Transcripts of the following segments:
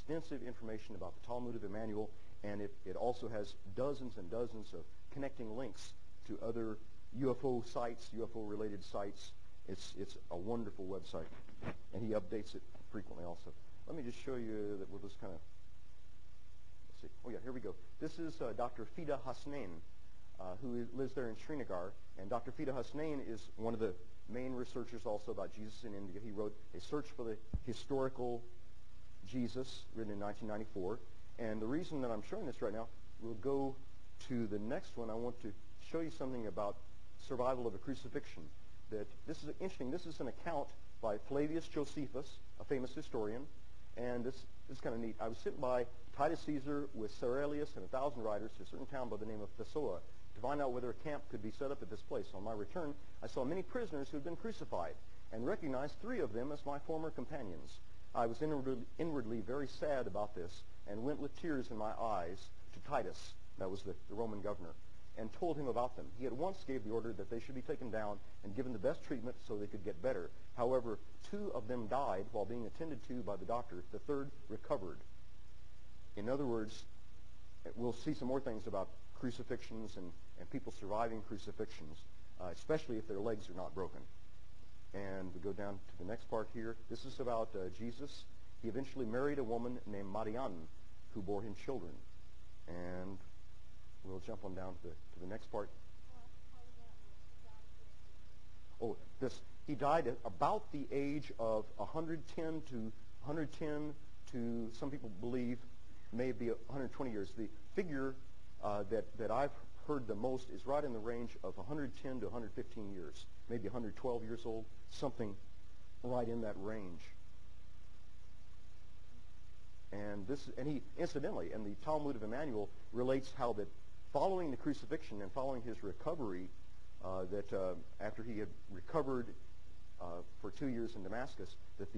extensive information about the Talmud of Emmanuel, and it also has dozens and dozens of connecting links to other UFO sites, UFO-related sites. It's a wonderful website, and he updates it frequently also. Let me just show you that we'll just kind of, let's see. Oh yeah, here we go. This is Dr. Fida Hasnain, who lives there in Srinagar, and Dr. Fida Hasnain is one of the main researchers also about Jesus in India. He wrote A Search for the Historical Jesus, written in 1994, and the reason that I'm showing this right now, we'll go to the next one. I want to show you something about survival of a crucifixion. That this is interesting. This is an account by Flavius Josephus, a famous historian, and this is kind of neat. I was sent by Titus Caesar with Cerelius and 1,000 riders to a certain town by the name of Thessoa to find out whether a camp could be set up at this place. On my return, I saw many prisoners who had been crucified and recognized 3 of them as my former companions. I was inwardly very sad about this and went with tears in my eyes to Titus, that was the Roman governor, and told him about them. He at once gave the order that they should be taken down and given the best treatment so they could get better. However, 2 of them died while being attended to by the doctor. The 3rd recovered. In other words, we'll see some more things about crucifixions and people surviving crucifixions, especially if their legs are not broken. And we go down to the next part here. This is about Jesus. He eventually married a woman named Marianne who bore him children. And we'll jump on down to the next part. Oh, he died at about the age of 110 to some people believe maybe 120 years. The figure that I've heard the most is right in the range of 110 to 115 years, maybe 112 years old, something right in that range. And he incidentally, and the Talmud of Emmanuel relates how that following the crucifixion and following his recovery, after he had recovered for 2 years in Damascus, that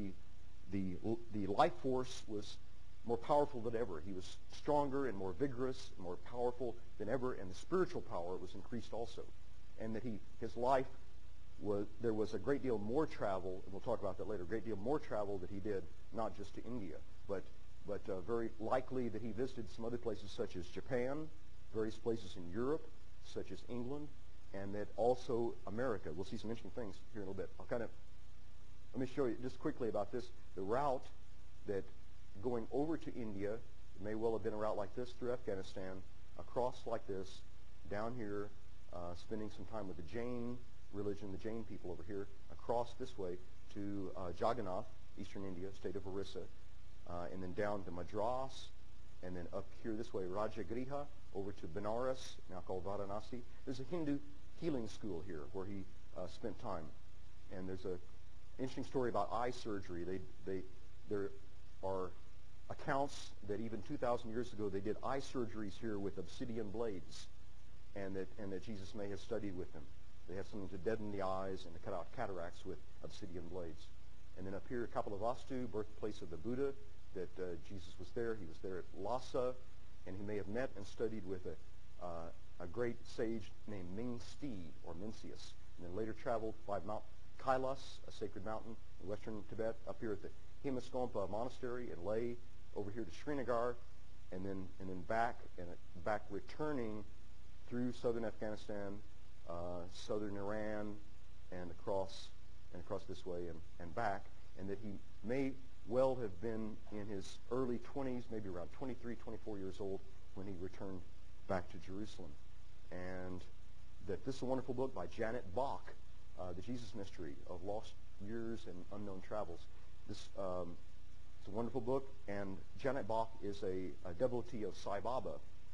the life force was more powerful than ever. He was stronger and more vigorous, and more powerful than ever, and the spiritual power was increased also. And that his life there was a great deal more travel, and we'll talk about that later, a great deal more travel that he did, not just to India, but very likely that he visited some other places such as Japan, various places in Europe, such as England, and that also America. We'll see some interesting things here in a little bit. Let me show you just quickly about this. The route that going over to India, it may well have been a route like this through Afghanistan, across like this, down here, spending some time with the Jain religion, the Jain people over here, across this way to Jagannath, eastern India, state of Orissa, and then down to Madras, and then up here this way, Rajagriha, over to Benares, now called Varanasi. There's a Hindu healing school here where he spent time. And there's an interesting story about eye surgery. There are accounts that even 2,000 years ago they did eye surgeries here with obsidian blades, and that Jesus may have studied with them. They had something to deaden the eyes and to cut out cataracts with obsidian blades. And then up here, Kapilavastu, birthplace of the Buddha, that Jesus was there. He was there at Lhasa, and he may have met and studied with a great sage named Mingsti, or Mencius, and then later traveled by Mount Kailas, a sacred mountain in western Tibet, up here at the Himaskompa Monastery in Leh, over here to Srinagar, and then back returning through southern Afghanistan, southern Iran, and across this way and back, and that he may well have been in his early 20s, maybe around 23, 24 years old, when he returned back to Jerusalem. And that this is a wonderful book by Janet Bach, The Jesus Mystery of Lost Years and Unknown Travels. This it's a wonderful book, and Janet Bach is a devotee of Sai Baba.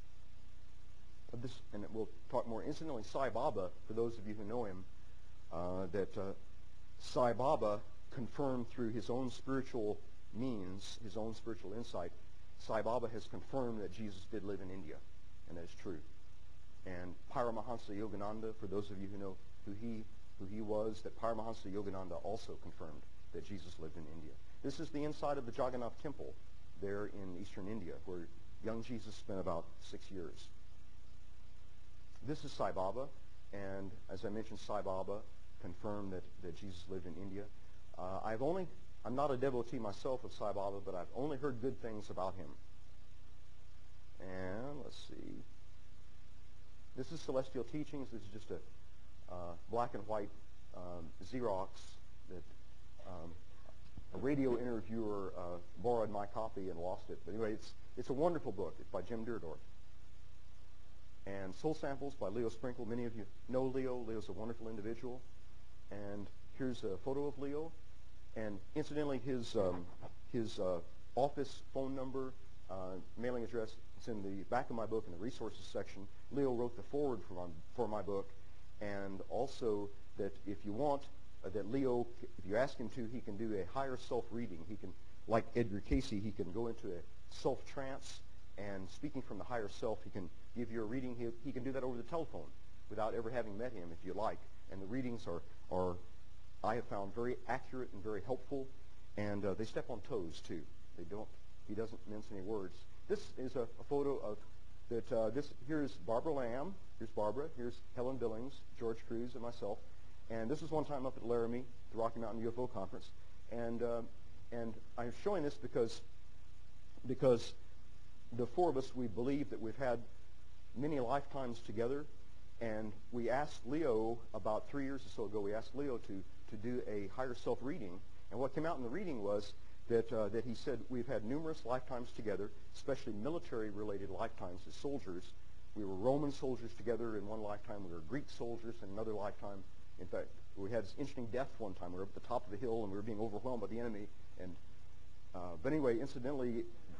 And we'll talk more. Incidentally, Sai Baba, for those of you who know him, that Sai Baba confirmed through his own spiritual means, his own spiritual insight, Sai Baba has confirmed that Jesus did live in India, and that is true. And Paramahansa Yogananda, for those of you who know who he was, that Paramahansa Yogananda also confirmed that Jesus lived in India. This is the inside of the Jagannath Temple there in eastern India, where young Jesus spent about 6 years. This is Sai Baba, and as I mentioned, Sai Baba confirmed that Jesus lived in India. I'm not a devotee myself of Sai Baba, but I've only heard good things about him. And let's see. This is Celestial Teachings. This is just a black and white Xerox that a radio interviewer borrowed my copy and lost it. But anyway, it's a wonderful book. It's by Jim Deardorff. And Soul Samples by Leo Sprinkle. Many of you know Leo. Leo's a wonderful individual. And here's a photo of Leo. And incidentally, his office phone number, mailing address, it's in the back of my book in the resources section. Leo wrote the foreword for my book. And also that if you want, that Leo, if you ask him to, he can do a higher self-reading. He can, like Edgar Cayce, he can go into a self-trance, and speaking from the higher self, he can give you a reading. He can do that over the telephone without ever having met him, if you like. And the readings are I have found, very accurate and very helpful, and they step on toes, too. He doesn't mince any words. This is a photo of here's Barbara Lamb. Here's Barbara. Here's Helen Billings, George Cruz, and myself. And this was one time up at Laramie, the Rocky Mountain UFO Conference. And I'm showing this because the four of us, we believe that we've had many lifetimes together. And we asked Leo about 3 years or so ago, we asked Leo to do a higher self reading. And what came out in the reading was that he said we've had numerous lifetimes together, especially military-related lifetimes as soldiers. We were Roman soldiers together in one lifetime. We were Greek soldiers in another lifetime. In fact, we had this interesting death one time. We were up at the top of the hill, and we were being overwhelmed by the enemy. And but anyway, incidentally,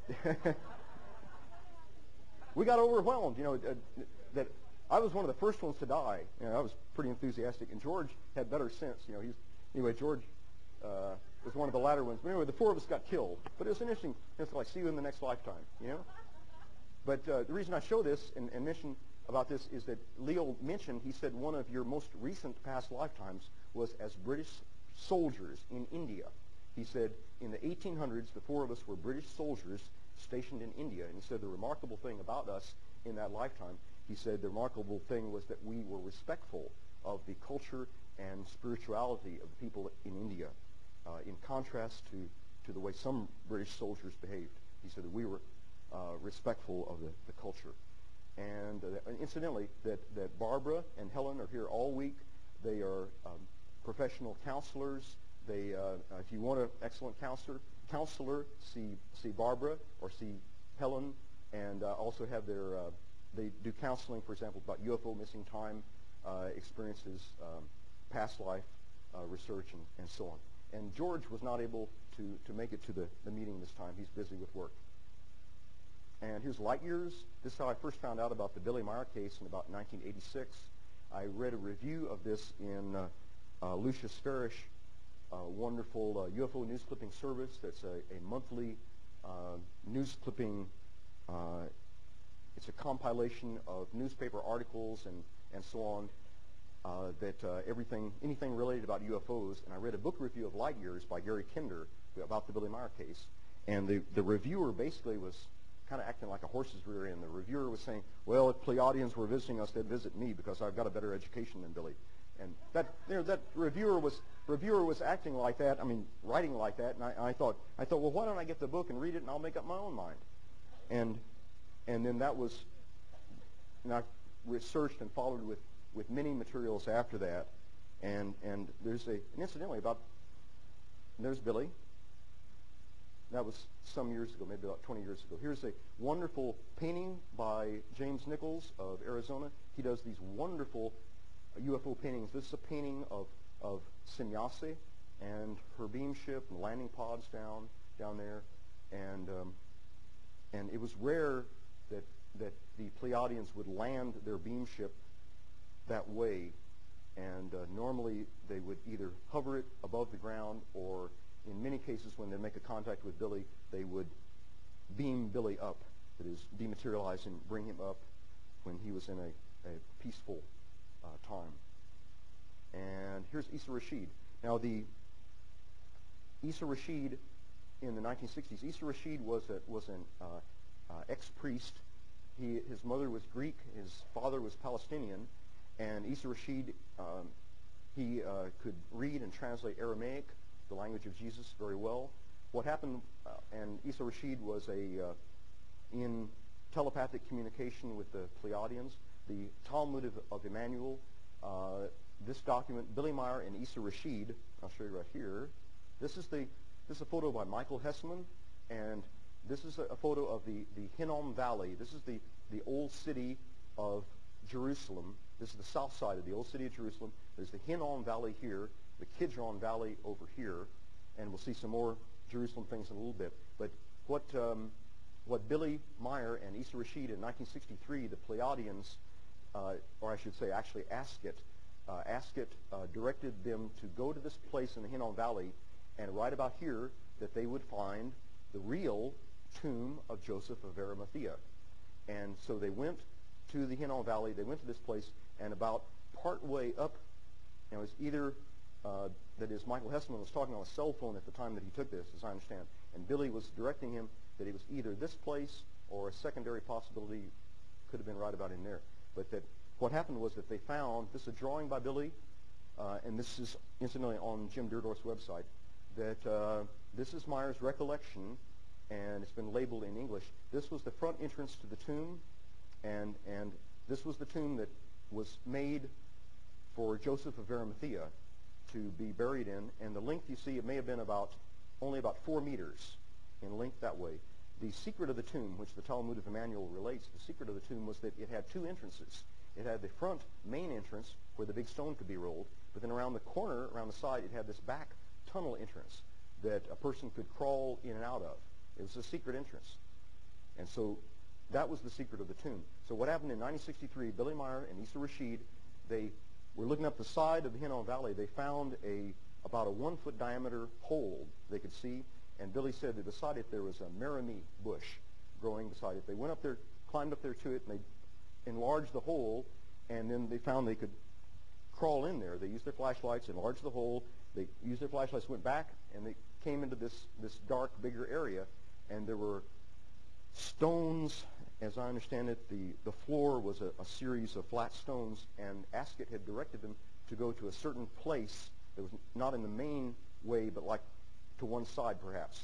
we got overwhelmed. That I was one of the first ones to die. I was pretty enthusiastic, and George had better sense. George was one of the latter ones. But anyway, the four of us got killed. But it was an interesting. It's like, see you in the next lifetime. But the reason I show this and mention about this is that Leo mentioned, he said one of your most recent past lifetimes was as British soldiers in India. He said in the 1800s, the four of us were British soldiers stationed in India. And he said the remarkable thing about us in that lifetime, he said the remarkable thing was that we were respectful of the culture and spirituality of the people in India, in contrast to the way some British soldiers behaved. He said that we were respectful of the culture. And incidentally, that Barbara and Helen are here all week. They are professional counselors. They, if you want an excellent counselor, see Barbara or see Helen, and also have they do counseling, for example, about UFO missing time experiences, past life research, and so on. And George was not able to make it to the meeting this time. He's busy with work. And here's Light Years. This is how I first found out about the Billy Meier case in about 1986. I read a review of this in Lucius Farish, a wonderful UFO news clipping service that's a monthly news clipping. It's a compilation of newspaper articles and so on, anything related about UFOs. And I read a book review of Light Years by Gary Kinder about the Billy Meier case. And the reviewer basically was kind of acting like a horse's rear end. The reviewer was saying, well, if Pleiadians were visiting us, they'd visit me because I've got a better education than Billy. And that reviewer was acting like that, writing like that, and I thought, well, why don't I get the book and read it, and I'll make up my own mind. And then and I researched and followed with many materials after that. And incidentally, there's Billy. That was some years ago, maybe about 20 years ago. Here's a wonderful painting by James Nichols of Arizona. He does these wonderful UFO paintings. This is a painting of Sannyasi and her beam ship and landing pods down there. And it was rare that the Pleiadians would land their beam ship that way. And normally they would either hover it above the ground, or in many cases when they make a contact with Billy, they would beam Billy up, that is, dematerialize him, bring him up when he was in a peaceful time. And here's Issa Rashid. Now, the Issa Rashid in the 1960s, Issa Rashid was an ex-priest. His mother was Greek, his father was Palestinian, and Issa Rashid, he could read and translate Aramaic, the language of Jesus very well. What happened, and Isa Rashid was in telepathic communication with the Pleiadians. The Talmud of Emmanuel, this document, Billy Meier and Isa Rashid, I'll show you right here. This is a photo by Michael Hesseman, and this is a photo of the Hinnom Valley. This is the old city of Jerusalem. This is the south side of the old city of Jerusalem. There's the Hinnom Valley here, the Kidron Valley over here, and we'll see some more Jerusalem things in a little bit. But what Billy Meier and Isa Rashid in 1963, the Pleiadians, or I should say actually Asket directed them to go to this place in the Hinnom Valley, and right about here that they would find the real tomb of Joseph of Arimathea. And so they went to the Hinnom Valley, they went to this place, and about part way up, it was either, that is, Michael Hesseman was talking on a cell phone at the time that he took this, as I understand, and Billy was directing him that it was either this place or a secondary possibility could have been right about in there. But that what happened was that they found, this is a drawing by Billy, and this is incidentally on Jim Dierdorf's website, that this is Meier's recollection, and it's been labeled in English. This was the front entrance to the tomb, and this was the tomb that was made for Joseph of Arimathea to be buried in, and the length you see, it may have been only about 4 meters in length that way. The secret of the tomb, which the Talmud of Emmanuel relates, the secret of the tomb was that it had 2 entrances. It had the front main entrance where the big stone could be rolled, but then around the corner, around the side, it had this back tunnel entrance that a person could crawl in and out of. It was a secret entrance. And so that was the secret of the tomb. So what happened in 1963, Billy Meier and Isa Rashid, they were looking up the side of the Hinnom Valley. They found about a 1-foot diameter hole they could see, and Billy said that beside it there was a marimi bush growing beside it. They went up there, climbed up there to it, and they enlarged the hole, and then they found they could crawl in there. They used their flashlights, enlarged the hole. They used their flashlights, went back, and they came into this dark, bigger area, and there were stones. As I understand it, the floor was a series of flat stones, and Asket had directed them to go to a certain place that was not in the main way, but like to one side perhaps,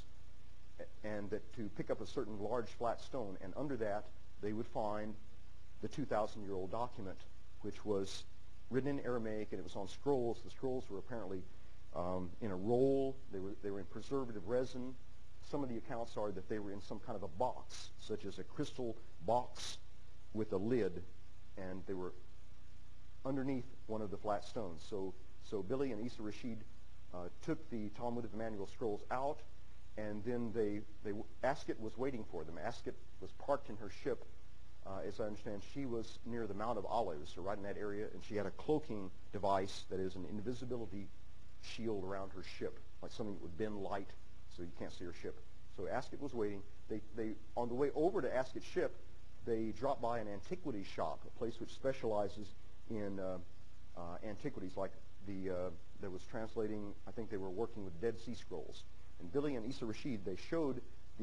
and that to pick up a certain large flat stone, and under that they would find the 2,000-year-old document, which was written in Aramaic, and it was on scrolls. The scrolls were apparently in a roll. They were in preservative resin. Some of the accounts are that they were in some kind of a box, such as a crystal box with a lid, and they were underneath one of the flat stones. So Billy and Isa Rashid took the Talmud of Emmanuel scrolls out, and then Asket was waiting for them. Asket was parked in her ship. As I understand, she was near the Mount of Olives, so right in that area, and she had a cloaking device that is an invisibility shield around her ship, like something that would bend light so you can't see her ship. So Asket was waiting. They on the way over to Asket's ship, they dropped by an antiquities shop, a place which specializes in antiquities, like that was translating, I think they were working with Dead Sea Scrolls. And Billy and Isa Rashid, they showed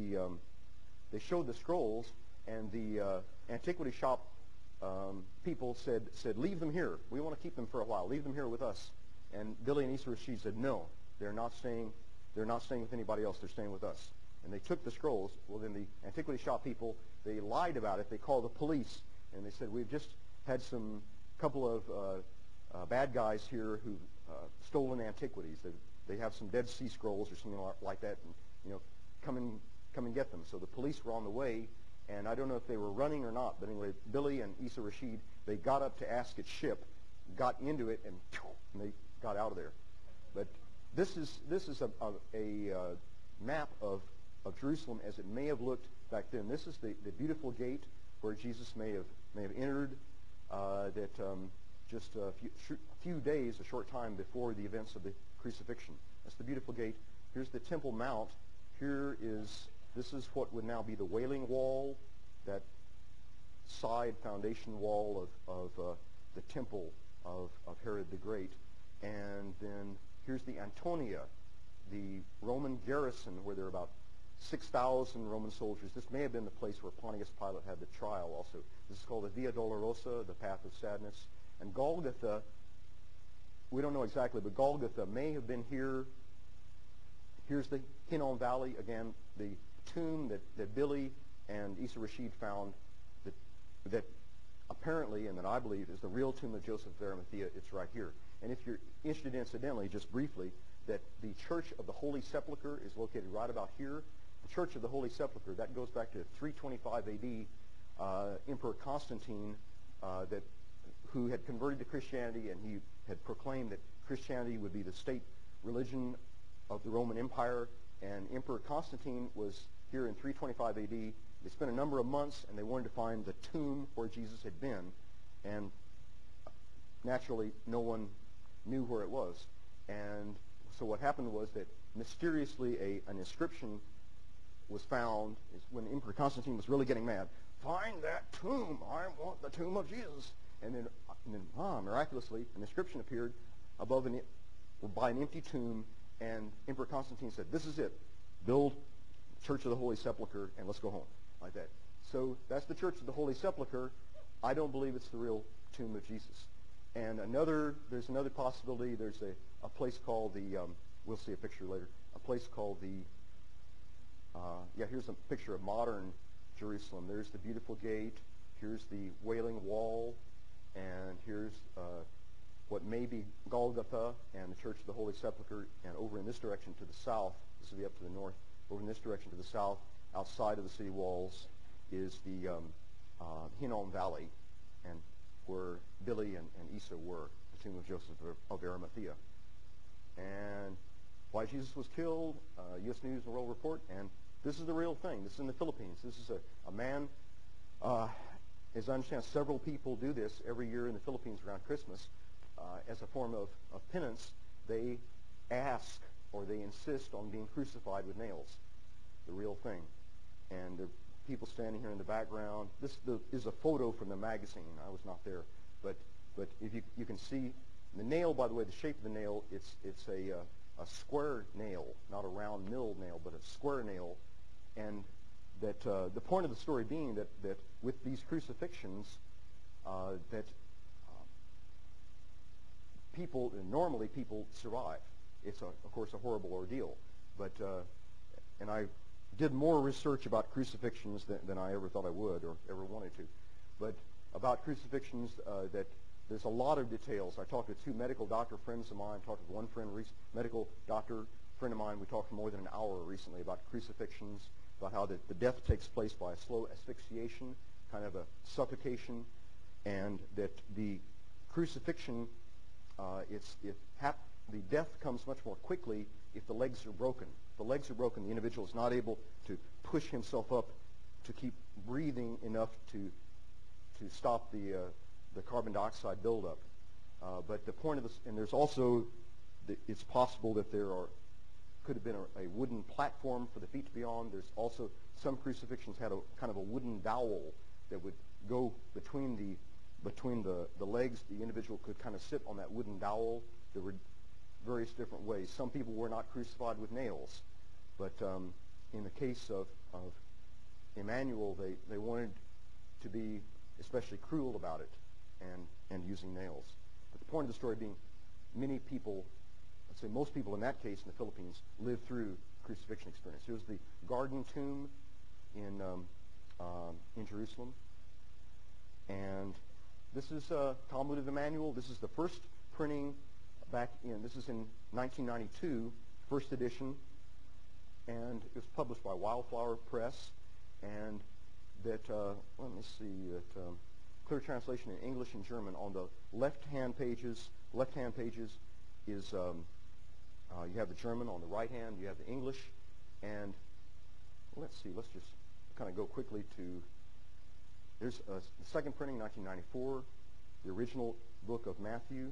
the scrolls, and the antiquity shop people said, leave them here. We want to keep them for a while. Leave them here with us. And Billy and Isa Rashid said, no, they're not staying with anybody else. They're staying with us. And they took the scrolls. Well, then the antiquity shop people, they lied about it. They called the police, and they said, we've just had some couple of bad guys here who've stolen antiquities. They have some Dead Sea Scrolls or something like that, and come and get them. So the police were on the way, and I don't know if they were running or not, but anyway, Billy and Isa Rashid, they got up to Asket's ship, got into it, and they got out of there. But this is a map of Jerusalem as it may have looked back then. This is the beautiful gate where Jesus may have entered. Just a few days, a short time before the events of the crucifixion. That's the beautiful gate. Here's the Temple Mount. This is what would now be the Wailing Wall, that side foundation wall of the temple of Herod the Great. And then here's the Antonia, the Roman garrison, where there are about 6,000 Roman soldiers. This may have been the place where Pontius Pilate had the trial also. This is called the Via Dolorosa, the Path of Sadness. And Golgotha, we don't know exactly, but Golgotha may have been here Here's the Hinnom Valley, again, the tomb that Billy and Issa Rashid found that apparently, and that I believe, is the real tomb of Joseph of Arimathea. It's right here. And if you're interested, incidentally, just briefly, that the Church of the Holy Sepulchre is located right about here. The Church of the Holy Sepulchre, that goes back to 325 A.D. Emperor Constantine, who had converted to Christianity, and he had proclaimed that Christianity would be the state religion of the Roman Empire. And Emperor Constantine was here in 325 A.D. They spent a number of months, and they wanted to find the tomb where Jesus had been. And naturally, no one knew where it was. And so what happened was that mysteriously an inscription was found. When Emperor Constantine was really getting mad. Find that tomb. I want the tomb of Jesus. And then miraculously, an inscription appeared above by an empty tomb, and Emperor Constantine said, this is it. Build Church of the Holy Sepulchre, and let's go home. Like that. So that's the Church of the Holy Sepulchre. I don't believe it's the real tomb of Jesus. And there's another possibility. There's a place called we'll see a picture later, a place called here's a picture of modern Jerusalem. There's the beautiful gate. Here's the Wailing Wall. And here's what may be Golgotha and the Church of the Holy Sepulchre. And over in this direction to the south, this will be up to the north, over in this direction to the south, outside of the city walls, is the Hinnom Valley, and where Billy and Issa were, the tomb of Joseph of Arimathea. And why Jesus was killed, U.S. News and World Report, and this is the real thing. This is in the Philippines. This is a man, as I understand, several people do this every year in the Philippines around Christmas. As a form of penance, they ask or they insist on being crucified with nails. The real thing. And there are people standing here in the background. This is a photo from the magazine. I was not there. But if you can see the nail, by the way, the shape of the nail, it's a square nail, not a round milled nail, but a square nail. And that the point of the story being that with these crucifixions, normally people survive. It's, of course, a horrible ordeal. But, and I did more research about crucifixions than I ever thought I would or ever wanted to. But about crucifixions, that there's a lot of details. I talked to two medical doctor friends of mine, talked with one medical doctor friend of mine. We talked for more than an hour recently about crucifixions, about how the death takes place by a slow asphyxiation, kind of a suffocation, and that the crucifixion, the death comes much more quickly if the legs are broken. If the legs are broken, the individual is not able to push himself up to keep breathing enough to stop the carbon dioxide buildup. But the point of this, and there's also, it's possible that could have been a wooden platform for the feet to be on. There's also, some crucifixions had a kind of a wooden dowel that would go between the legs. The individual could kind of sit on that wooden dowel. There were various different ways. Some people were not crucified with nails, but in the case of Emmanuel, they wanted to be especially cruel about it and using nails. But the point of the story being, many people, let's say most people in that case in the Philippines, lived through crucifixion experience. Here's the Garden Tomb in Jerusalem, and this is Talmud of Emmanuel. This is the first printing this is in 1992, first edition, and it was published by Wildflower Press, and that, let me see, clear translation in English and German. On the left-hand pages is, you have the German. On the right hand, you have the English, and let's just kind of go quickly to, there's the second printing, 1994, the original book of Matthew.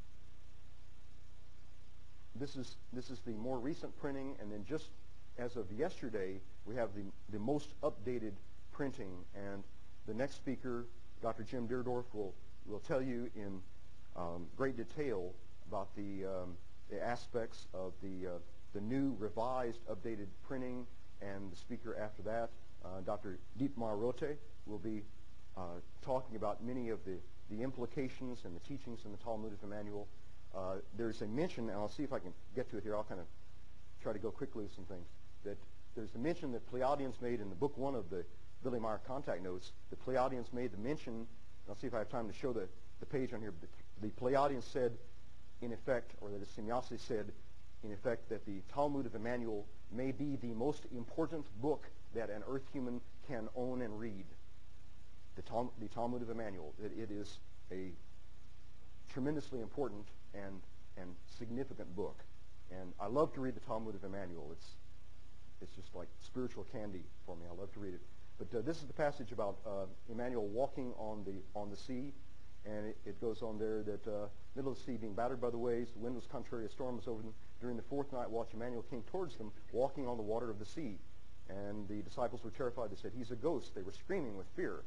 This is the more recent printing, and then just as of yesterday, we have the most updated printing. And the next speaker, Dr. Jim Deerdorf, will tell you in great detail about the aspects of the new revised, updated printing. And the speaker after that, Dr. Dietmar Rote, will be talking about many of the implications and the teachings in the Talmud of Emmanuel. There's a mention, and I'll see if I can get to it here. I'll kind of try to go quickly with some things. That there's the mention that Pleiadians made in the book 1 of the Billy Meyer contact notes. The Pleiadians made the mention, and I'll see if I have time to show the page on here. The Pleiadians said, in effect, or that is Semjase said, in effect, that the Talmud of Emmanuel may be the most important book that an earth human can own and read. The Talmud of Emmanuel, that it is a tremendously important and significant book. And I love to read the Talmud of Emmanuel. It's just like spiritual candy for me. I love to read it. But this is the passage about Emmanuel walking on the sea, and it goes on there that middle of the sea being battered by the waves, the wind was contrary, a storm was over them. During the fourth night watch, Emmanuel came towards them, walking on the water of the sea. And the disciples were terrified. They said, "He's a ghost." They were screaming with fear.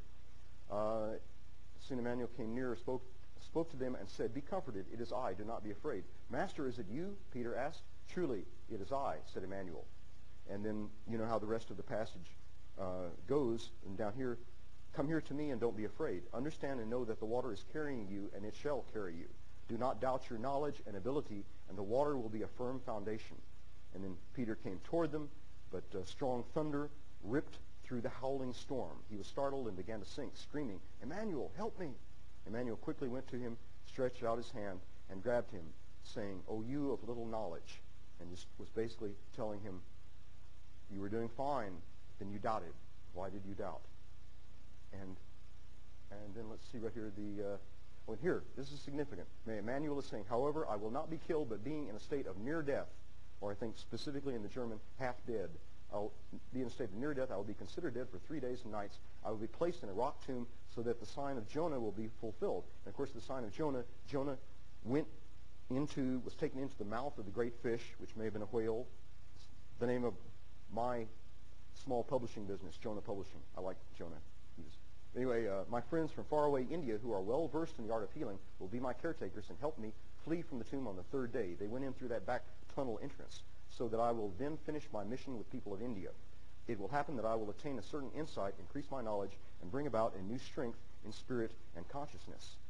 Soon Emmanuel came near, spoke to them, and said, "Be comforted, it is I, do not be afraid." "Master, is it you?" Peter asked. "Truly, it is I," said Emmanuel. And then you know how the rest of the passage goes. And down here, "Come here to me and don't be afraid. Understand and know that the water is carrying you, and it shall carry you. Do not doubt your knowledge and ability, and the water will be a firm foundation." And then Peter came toward them, but strong thunder ripped through the howling storm. He was startled and began to sink, screaming, "Emmanuel, help me!" Emmanuel quickly went to him, stretched out his hand, and grabbed him, saying, "O you of little knowledge," and just was basically telling him, "You were doing fine, then you doubted. Why did you doubt?" And then let's see right here, here, this is significant. Emmanuel is saying, "However, I will not be killed, but being in a state of near death," or I think specifically in the German, half dead. "I'll be in a state of near death. I will be considered dead for 3 days and nights. I will be placed in a rock tomb so that the sign of Jonah will be fulfilled." And of course, the sign of Jonah was taken into the mouth of the great fish, which may have been a whale. It's the name of my small publishing business, Jonah Publishing. I like Jonah. Anyway, my friends from faraway India who are well versed in the art of healing will be my caretakers and help me flee from the tomb on the third day. They went in through that back tunnel entrance, so that I will then finish my mission with people of India. It will happen that I will attain a certain insight, increase my knowledge, and bring about a new strength in spirit and consciousness.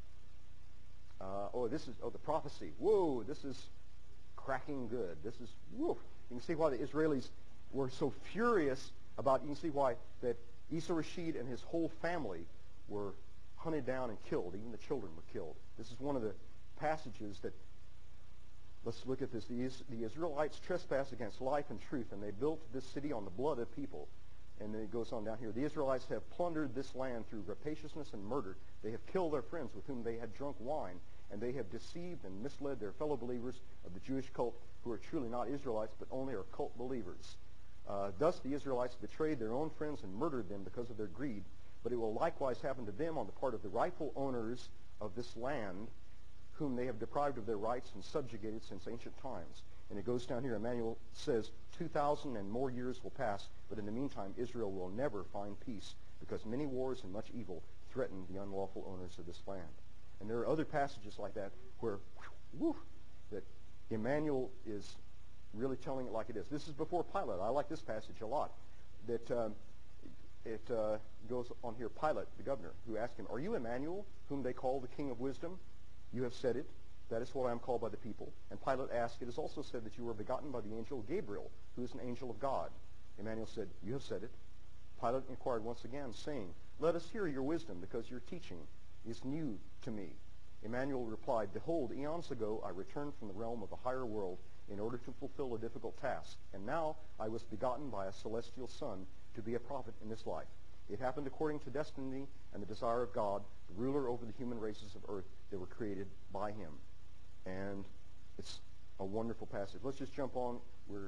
The prophecy. Whoa, this is cracking good. This is, whoa. You can see why the Israelis were so furious about, you can see why that Isa Rashid and his whole family were hunted down and killed. Even the children were killed. This is one of the passages that, let's look at this. The Israelites trespassed against life and truth, and they built this city on the blood of people. And then it goes on down here. "The Israelites have plundered this land through rapaciousness and murder. They have killed their friends with whom they had drunk wine, and they have deceived and misled their fellow believers of the Jewish cult, who are truly not Israelites, but only are cult believers. Thus the Israelites betrayed their own friends and murdered them because of their greed. But it will likewise happen to them on the part of the rightful owners of this land, whom they have deprived of their rights and subjugated since ancient times." And it goes down here. Emmanuel says, 2,000 and more years will pass, but in the meantime Israel will never find peace, because many wars and much evil threaten the unlawful owners of this land. And there are other passages like that where, that Emmanuel is really telling it like it is. This is before Pilate. I like this passage a lot. That it goes on here. Pilate, the governor, who asked him, "Are you Emmanuel, whom they call the King of Wisdom? You have said it. That is what I am called by the people." And Pilate asked, "It is also said that you were begotten by the angel Gabriel, who is an angel of God." Emmanuel said, "You have said it." Pilate inquired once again, saying, "Let us hear your wisdom, because your teaching is new to me." Emmanuel replied, "Behold, eons ago I returned from the realm of a higher world in order to fulfill a difficult task. And now I was begotten by a celestial son to be a prophet in this life. It happened according to destiny and the desire of God, the ruler over the human races of earth that were created by him." And it's a wonderful passage. Let's just jump on.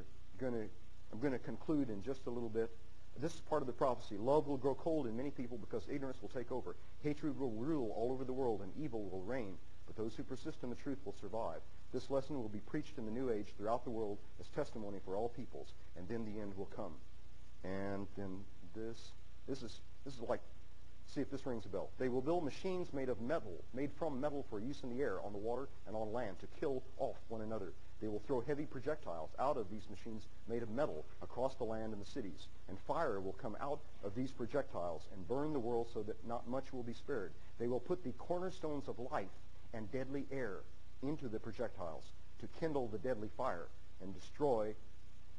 I'm going to conclude in just a little bit. This is part of the prophecy. "Love will grow cold in many people because ignorance will take over. Hatred will rule all over the world and evil will reign. But those who persist in the truth will survive. This lesson will be preached in the new age throughout the world as testimony for all peoples, and then the end will come." And then this is like, see if this rings a bell. "They will build machines made from metal for use in the air, on the water, and on land to kill off one another. They will throw heavy projectiles out of these machines made of metal across the land and the cities. And fire will come out of these projectiles and burn the world so that not much will be spared. They will put the cornerstones of life and deadly air into the projectiles to kindle the deadly fire and destroy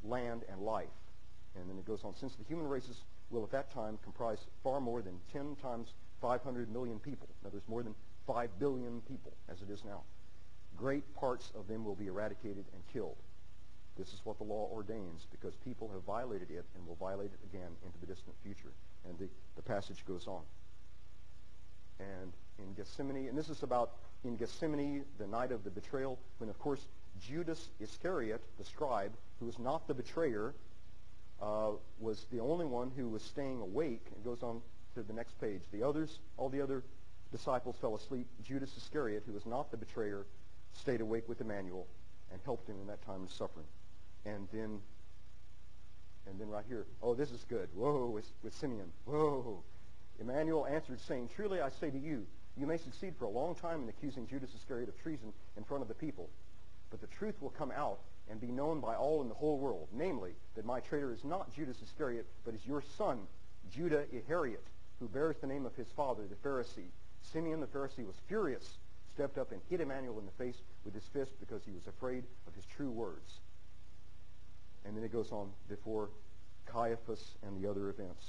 land, and life. And then it goes on, since the human races will at that time comprise far more than 10 times 500 million people. Now there's more than 5 billion people as it is now. Great parts of them will be eradicated and killed. This is what the law ordains because people have violated it and will violate it again into the distant future. And the passage goes on. And in Gethsemane, and this is about in Gethsemane, the night of the betrayal, when of course Judas Iscariot, the scribe, who was not the betrayer, was the only one who was staying awake. It goes on to the next page. The others, all the other disciples fell asleep. Judas Iscariot, who was not the betrayer, stayed awake with Emmanuel and helped him in that time of suffering. And then right here, oh, this is good. Whoa, with Simeon. Whoa. Emmanuel answered, saying, truly I say to you, you may succeed for a long time in accusing Judas Iscariot of treason in front of the people. But the truth will come out and be known by all in the whole world, namely, that my traitor is not Judas Iscariot, but is your son, Judah Iscariot, who bears the name of his father, the Pharisee. Simeon the Pharisee was furious, stepped up and hit Emmanuel in the face with his fist because he was afraid of his true words. And then it goes on before Caiaphas and the other events.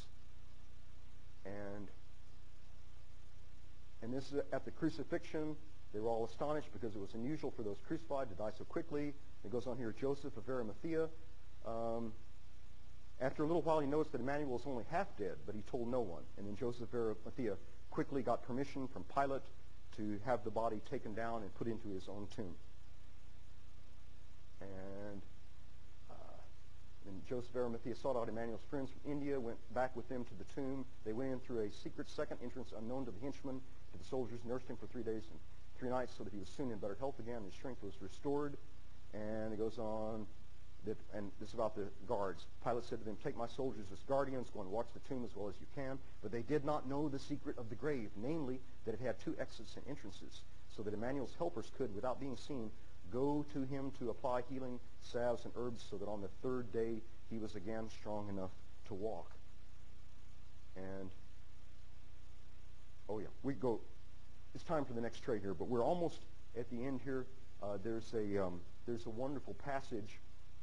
And this is at the crucifixion. They were all astonished because it was unusual for those crucified to die so quickly. It goes on here, Joseph of Arimathea. After a little while, he noticed that Emmanuel was only half dead, but he told no one. And then Joseph of Arimathea quickly got permission from Pilate to have the body taken down and put into his own tomb. And Joseph of Arimathea sought out Emmanuel's friends from India, went back with them to the tomb. They went in through a secret second entrance unknown to the henchmen, to the soldiers, nursed him for 3 days and 3 nights so that he was soon in better health again. His strength was restored. And it goes on, and this is about the guards. Pilate said to them, take my soldiers as guardians, go and watch the tomb as well as you can. But they did not know the secret of the grave, namely that it had 2 exits and entrances, so that Emmanuel's helpers could, without being seen, go to him to apply healing salves and herbs so that on the 3rd day he was again strong enough to walk. And, oh yeah, we go, it's time for the next tray here, but we're almost at the end here. There's a wonderful passage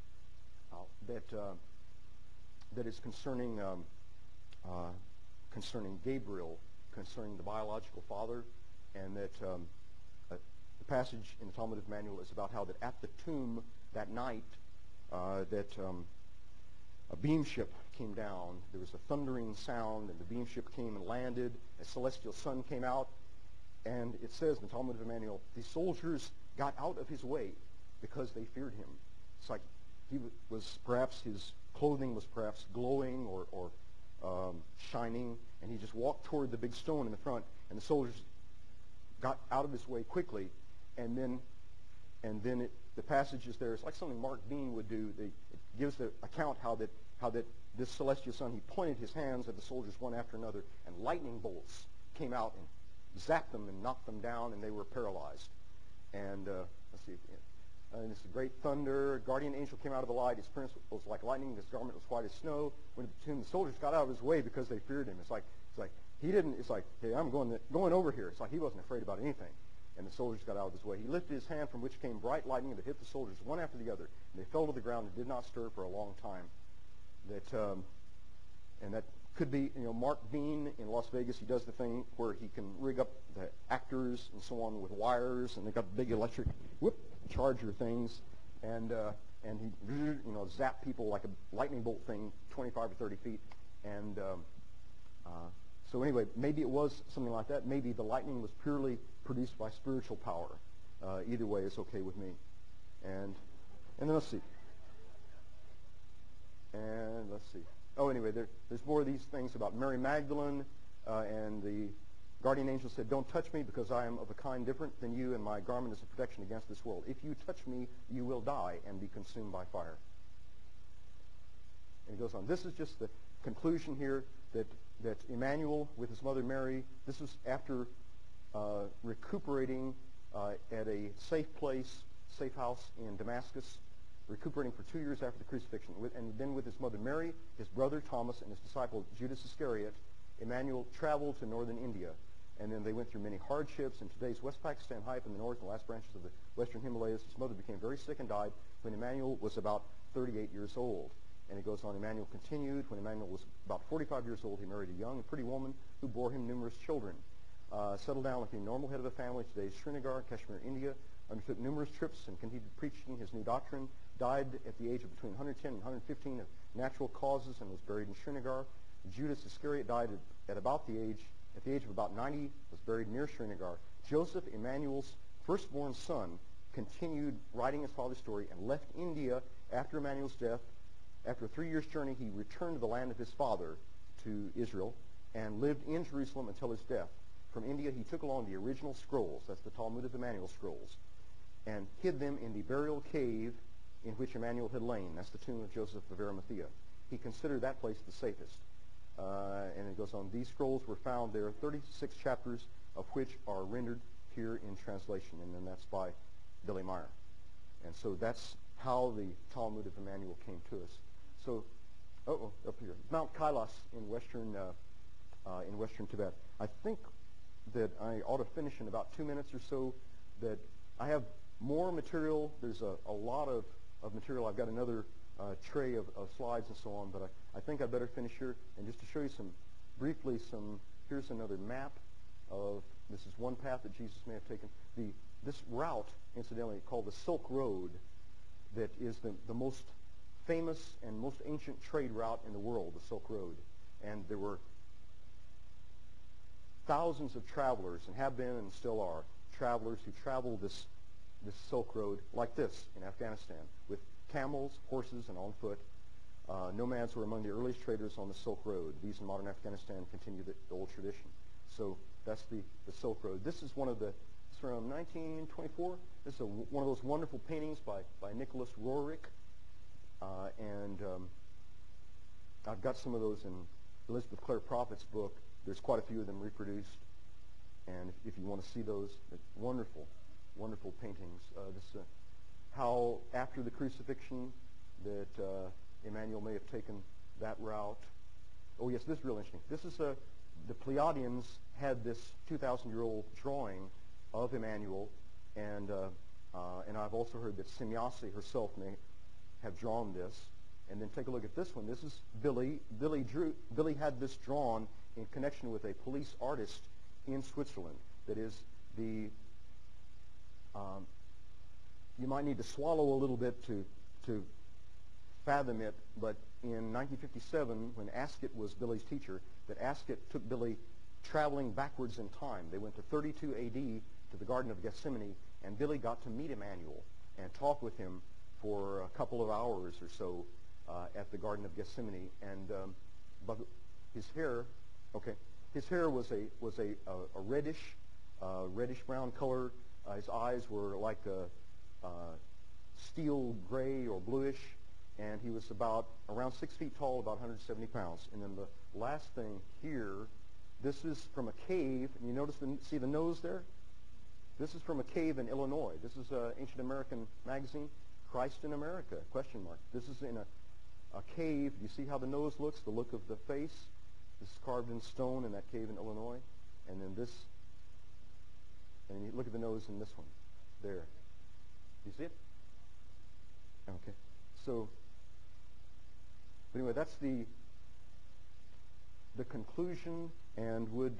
that is concerning Gabriel, concerning the biological father, and that the passage in the Talmud of Emmanuel is about how that at the tomb that night that a beam ship came down. There was a thundering sound, and the beam ship came and landed. A celestial sun came out, and it says in the Talmud of Emmanuel, the soldiers got out of his way because they feared him. It's like he was perhaps, his clothing was perhaps glowing or shining, and he just walked toward the big stone in the front, and the soldiers got out of his way quickly, and then the passage is there. It's like something Mark Bean would do. It gives the account how that this celestial son, he pointed his hands at the soldiers one after another, and lightning bolts came out and zapped them and knocked them down, and they were paralyzed. And let's see. And it's a great thunder. A guardian angel came out of the light. His appearance was like lightning. His garment was white as snow. When to the tomb, the soldiers got out of his way because they feared him. It's like he didn't. It's like, hey, I'm going over here. It's like he wasn't afraid about anything. And the soldiers got out of his way. He lifted his hand from which came bright lightning that hit the soldiers one after the other. And they fell to the ground and did not stir for a long time. And that could be, Mark Bean in Las Vegas. He does the thing where he can rig up the actors and so on with wires, and they got big electric charger things, and he zap people like a lightning bolt thing, 25 or 30 feet. And so anyway, maybe it was something like that. Maybe the lightning was purely produced by spiritual power. Either way, it's okay with me. And then let's see. Oh, anyway, there's more of these things about Mary Magdalene, and the guardian angel said, don't touch me because I am of a kind different than you, and my garment is a protection against this world. If you touch me, you will die and be consumed by fire. And he goes on. This is just the conclusion here that Emmanuel with his mother Mary, this was after recuperating at a safe place, safe house in Damascus, recuperating for 2 years after the crucifixion. And then with his mother Mary, his brother Thomas, and his disciple Judas Iscariot, Emmanuel traveled to northern India. And then they went through many hardships. In today's West Pakistan, high up in the north and the last branches of the western Himalayas, his mother became very sick and died when Emmanuel was about 38 years old. And it goes on, Emmanuel continued. When Emmanuel was about 45 years old, he married a young and pretty woman who bore him numerous children. Settled down like a normal head of a family. Today's Srinagar, Kashmir, India. Undertook numerous trips and continued preaching his new doctrine. Died at the age of between 110 and 115 of natural causes and was buried in Srinagar. Judas Iscariot died at the age of about 90, was buried near Srinagar. Joseph, Emmanuel's firstborn son, continued writing his father's story and left India after Emmanuel's death. After a 3 years journey, he returned to the land of his father, to Israel, and lived in Jerusalem until his death. From India, he took along the original scrolls, that's the Talmud of Emmanuel scrolls, and hid them in the burial cave in which Emmanuel had lain. That's the tomb of Joseph of Arimathea. He considered that place the safest. And it goes on, these scrolls were found there, 36 chapters of which are rendered here in translation, and then that's by Billy Meyer. And so that's how the Talmud of Emmanuel came to us. So, up here, Mount Kailas in western Tibet. I think that I ought to finish in about 2 minutes or so. That I have more material. There's a lot of material. I've got another tray of slides and so on, but I think I'd better finish here. And just to show you briefly, here's another map of, this is one path that Jesus may have taken. This route, incidentally, called the Silk Road, that is the most famous and most ancient trade route in the world, the Silk Road. And there were thousands of travelers, and have been and still are, travelers who traveled this Silk Road like this in Afghanistan, with camels, horses, and on foot. Nomads were among the earliest traders on the Silk Road. These in modern Afghanistan continue the old tradition. So that's the Silk Road. This is it's from 1924. This is one of those wonderful paintings by Nicholas Roerich. I've got some of those in Elizabeth Clare Prophet's book. There's quite a few of them reproduced. And if you want to see those, wonderful, wonderful paintings. How after the crucifixion that Emmanuel may have taken that route. Oh yes, this is real interesting. This is the Pleiadians had this 2,000-year-old drawing of Emmanuel, and I've also heard that Semjase herself may have drawn this. And then take a look at this one. This is Billy. Billy had this drawn in connection with a police artist in Switzerland. That is, you might need to swallow a little bit to fathom it, but in 1957, when Ascot was Billy's teacher, that Ascot took Billy traveling backwards in time. They went to 32 A.D. to the Garden of Gethsemane, and Billy got to meet Emmanuel and talk with him for a couple of hours or so at the Garden of Gethsemane. And but his hair was a reddish brown color. His eyes were like a steel gray or bluish, and he was around 6 feet tall, about 170 pounds. And then the last thing here, this is from a cave, and you notice see the nose there? This is from a cave in Illinois. This is an Ancient American magazine, Christ in America, question mark. This is in a cave. You see how the nose looks, the look of the face? This is carved in stone in that cave in Illinois. And then this, and you look at the nose in this one, there. You see it? Okay. So, but anyway, that's the conclusion. And would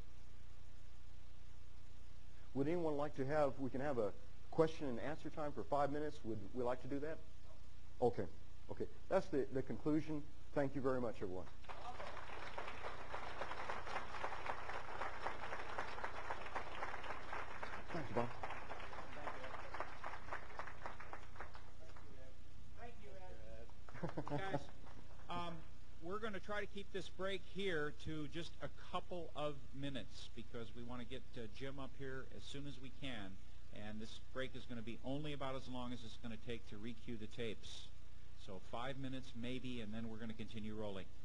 anyone like to have, we can have a question and answer time for 5 minutes. Would we like to do that? Okay. Okay. That's the conclusion. Thank you very much, everyone. Thanks, Bob. Thank you, Ed. Guys, we're going to try to keep this break here to just a couple of minutes because we want to get Jim up here as soon as we can. And this break is going to be only about as long as it's going to take to re-cue the tapes. So 5 minutes maybe, and then we're going to continue rolling.